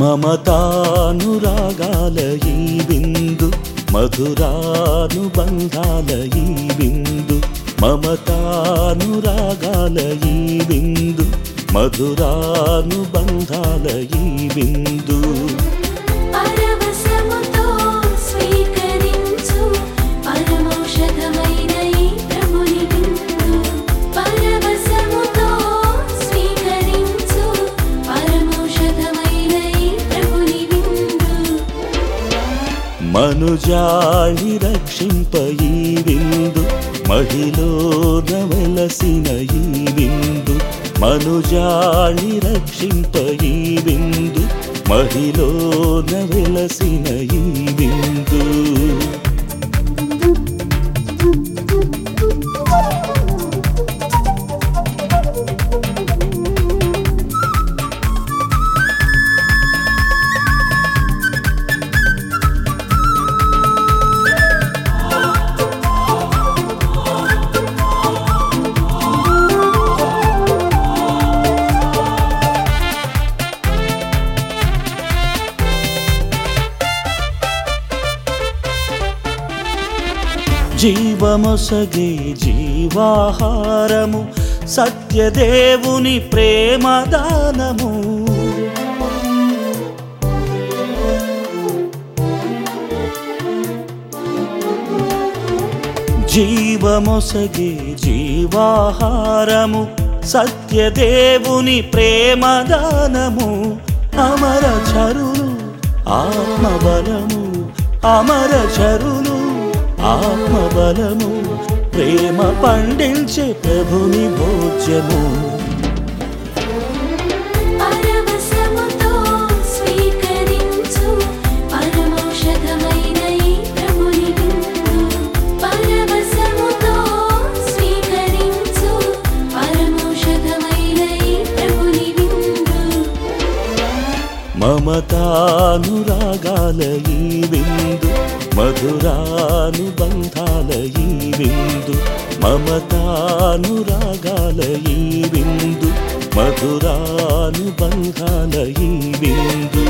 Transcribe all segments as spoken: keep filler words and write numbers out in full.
మమతానురాగాల ఈ బిందు మధురానుబంధాల ఈ బిందు మమతానురాగాల ఈ బిందు మధురానుబంధాల ఈ బిందు పరవశముతో స్వీకరించు పరమౌషధమైన ఈ ప్రభుని బిందు పరవశముతో స్వీకరించు పరమౌషధమైన ఈ ప్రభుని బిందు మనుజాళి రక్షింప ఈ బిందు మహిళోన వెలసిన ఈ బిందు మనుజాళి రక్షింప ఈ బిందు మహిళోన వెలసిన ఈ బిందు జీవమొసగే జీవాహారము సత్యదేవుని ప్రేమదానము జీవమొసగే జీవాహారము సత్యదేవుని ప్రేమదానము అమర చరులు ఆత్మబలము అమర చరులు ఆత్మబలము ప్రేమ పండించే ప్రభుని భోజ్యము పరవశముతో స్వీకరించు పరమౌషధమైన ఈ ప్రభుని బిందు పరవశముతో స్వీకరించు పరమౌషధమైన ఈ ప్రభుని బిందు మమతానురాగాల ఈ బిందు మధురానుబంధాల ఈ బిందు మమతానురాగాల ఈ బిందు మధురానుబంధాల ఈ బిందు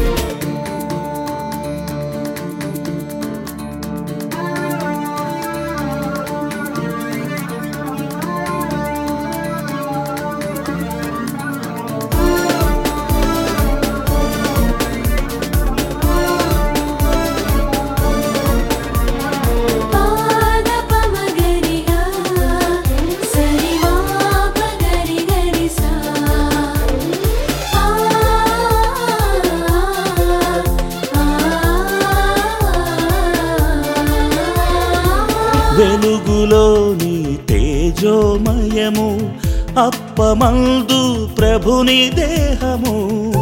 వెలుగులోని తేజోమయము అప్పమందు ప్రభుని దేహము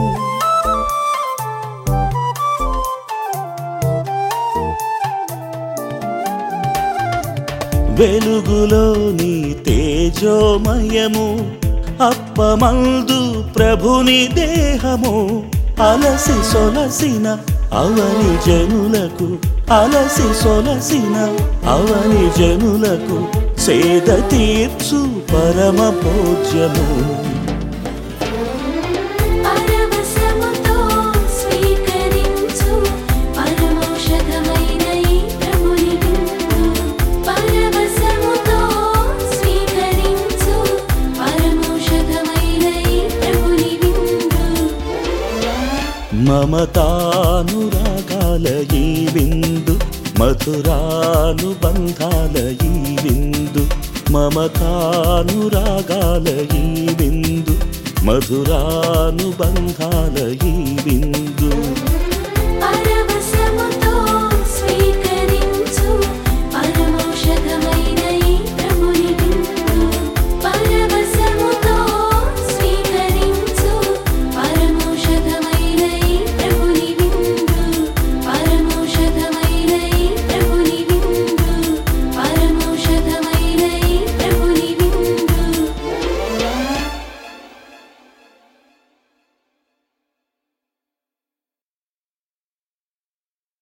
వెలుగులోని తేజోమయము అప్పమందు ప్రభుని దేహము అలసి సొలసిన అవని జనులకు అలసి సొలసిన అవని జనులకు సేద తీర్చు పరమ భోజ్యము పరవశముతో స్వీకరించు పరమౌషధమైన ఈ ప్రభుని బిందు పరవశముతో స్వీకరించు పరమౌషధమైన ఈ ప్రభుని బిందు మమతానురాగాల ఈ బిందు మధురానుబంధాల ఈ బిందు మమతానురాగాల ఈ బిందు మధురానుబంధాల ఈ బిందు